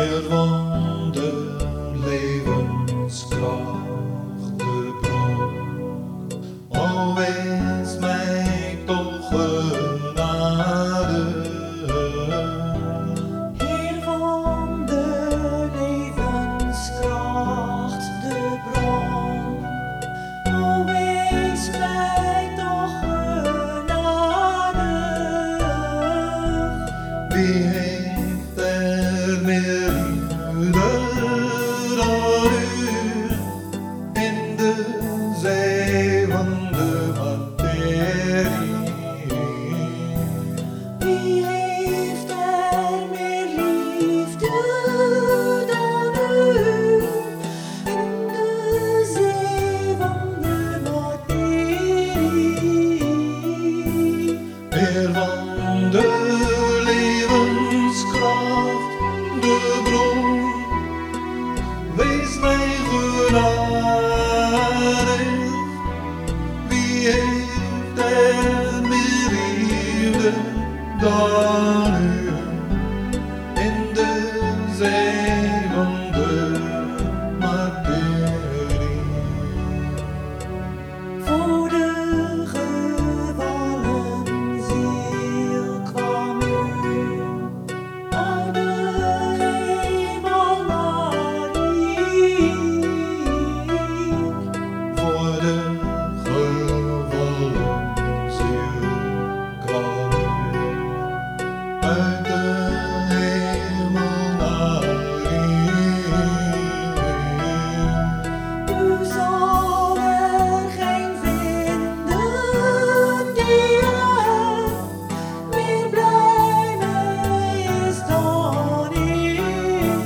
meer van de levenskracht, de bron. O, wees mij toch genadig. Heer van de levenskracht, de bron. O, wees mij toch genadig. Wie heeft er meer liefde dan u in de zee van de materie? Wie heeft er meer liefde dan u in de zee van de materie? Meer van de levenskracht, de bron, wees mij genadig. Wie heeft er meer liefde dan u in de zee van de materie? Voor de gevallen ziel kwam u uit de hemel naar hier. Voor de gevallen ziel kwam u uit de hemel naar hier. U zal er geen vinden die er meer blij mee is dan ik.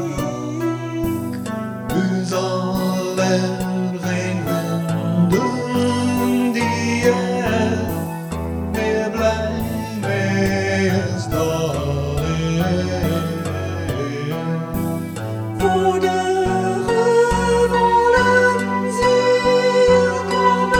U zal er geen vinden die er meer blij mee is dan ik. Voor de gevallen ziel kwam u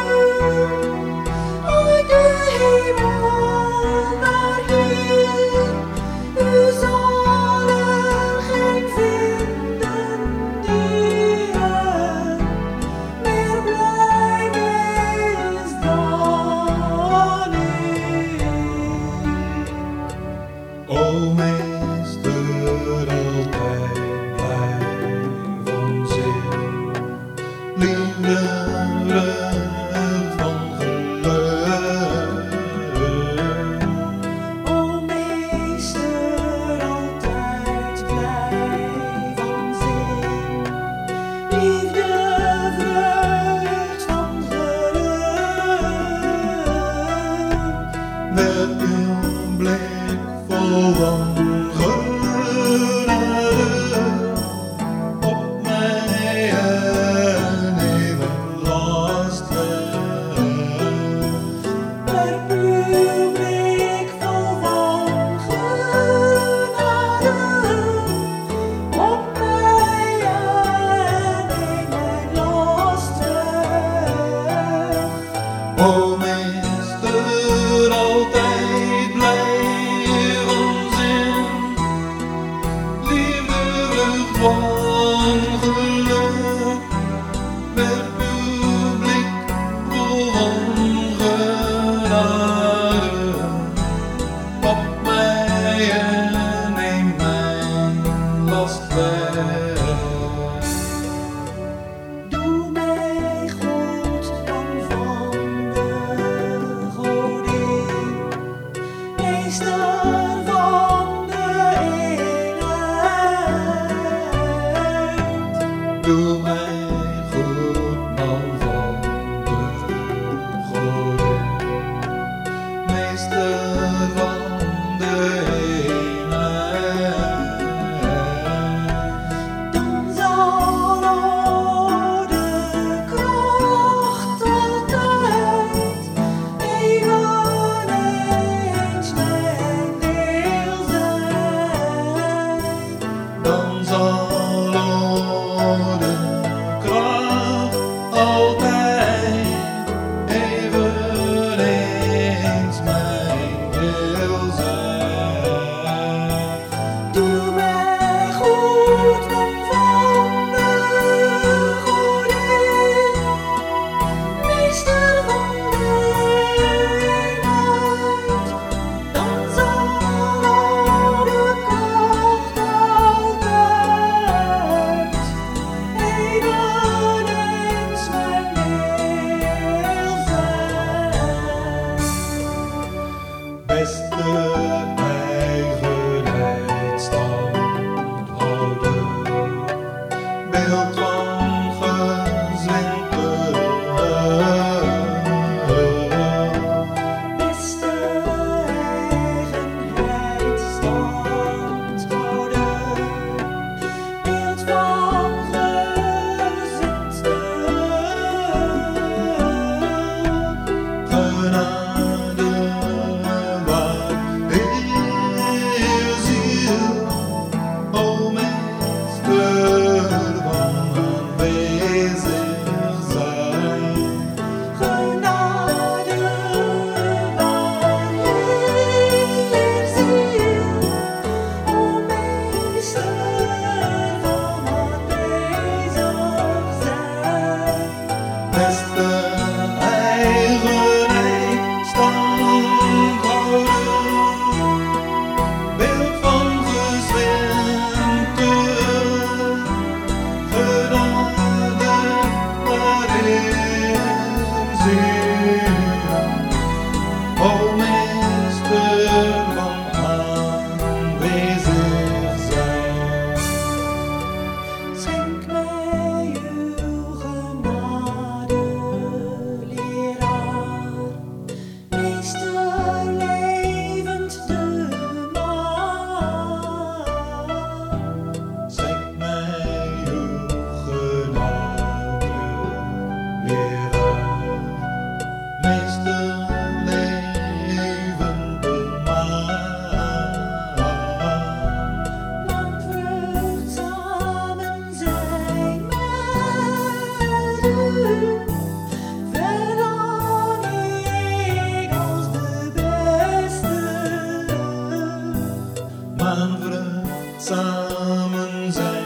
uit de hemel naar hier. U zal er geen vinden die er meer blij mee is dan ik. O meester, altijd blij van ziel, liefde, vreugd van geluk. O meester, altijd blij van zin, liefde, vreugd van geluk. Met uw blik vol wangenade op mij en even last weg. Per uw blik vol wangenade op mij en neem mijn last weg. O meester, altijd blij van zin, liefde, vreugd van geluk. Met uw blik vol wangenade op mij en neem mijn last weg. Doe mij goed dan van de godin, meester van de eenheid. Doe mij goed, man van de godin, meester van de eenheid. Dan zal al de kracht altijd eveneens mijn deel zijn. Dan zal de samen zijn.